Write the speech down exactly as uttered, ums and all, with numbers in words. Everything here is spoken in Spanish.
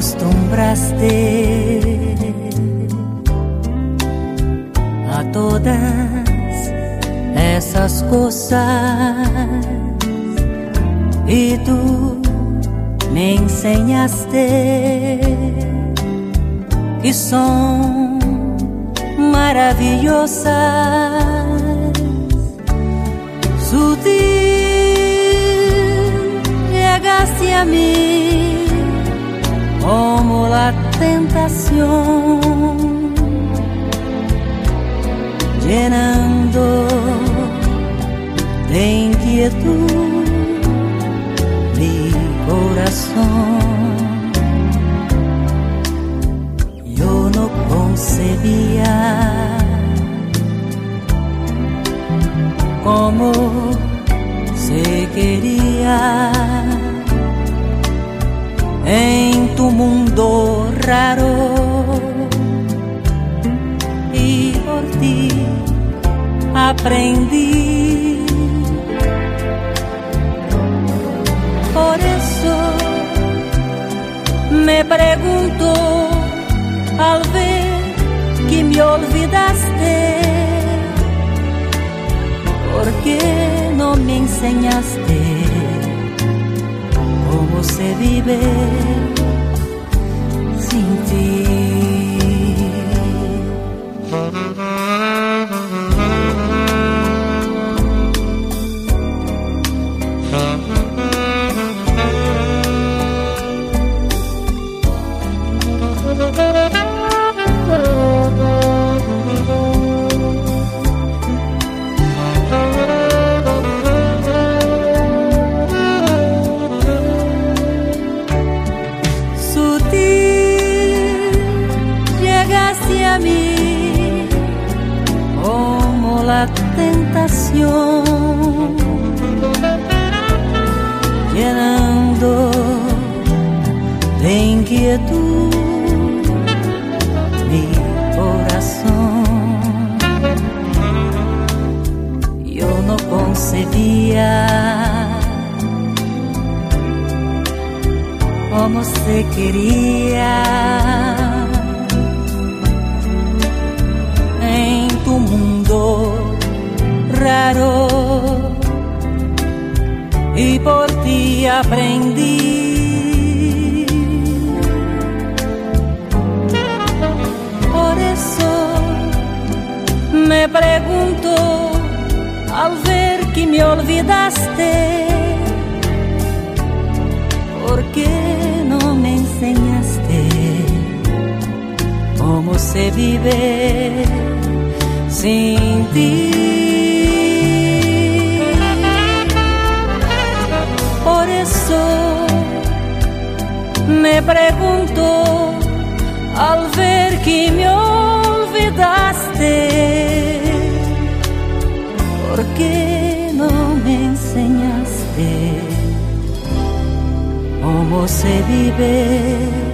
acostumbraste a todas esas cosas y tú me enseñaste que son maravillosas. Sutil llegaste a mí como la tentación, llenando de inquietud mi corazón. Yo no concebía cómo se quería en tu mundo raro, y por ti aprendí. Por eso me pregunto al ver que me olvidaste, ¿por qué no me enseñaste cómo se vive sin ti? A mí como la tentación, llenando de inquietud mi corazón. Yo no concebía cómo se quería en tu mundo raro, y por ti aprendí. Por eso me pregunto al ver que me olvidaste, ¿por qué no me enseñaste cómo se vive sin ti? Por eso me pregunto al ver que me olvidaste, ¿por qué no me enseñaste cómo se vive